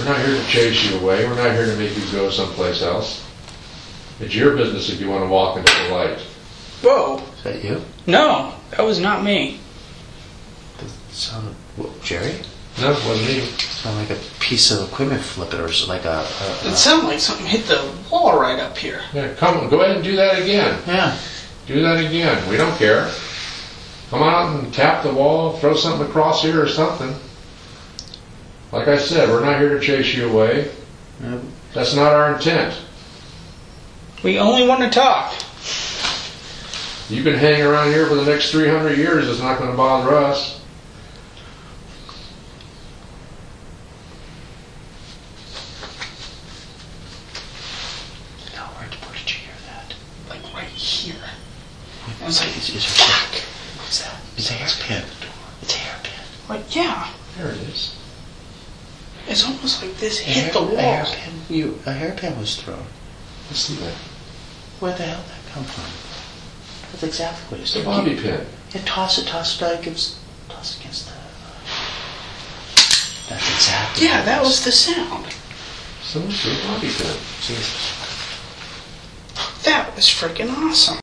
We're not here to chase you away. We're not here to make you go someplace else. It's your business if you want to walk into the light. Whoa. Is that you? No, that was not me. Does it sound... What, Jerry? No, it wasn't me. Sound like a piece of equipment flipping or like a... It sounded like something hit the wall right up here. Yeah, come on, go ahead and do that again. Yeah. Do that again. We don't care. Come on out and tap the wall, throw something across here or something. Like I said, we're not here to chase you away. That's not our intent. We only want to talk. You can hang around here for the next 300 years. It's not going to bother us. Now, where did you hear that? Like right here. It was like, It's back. What's that? It's a hairpin. It's a hairpin. like, yeah. There it is. It's almost like this hit the wall. A hairpin was thrown. Let's see that. Where the hell did that come from? That's exactly what it's It's a bobby pin. Yeah, toss it against the... That's exactly Yeah, what that it was the sound. So it's a bobby pin. Jesus. That was freaking awesome.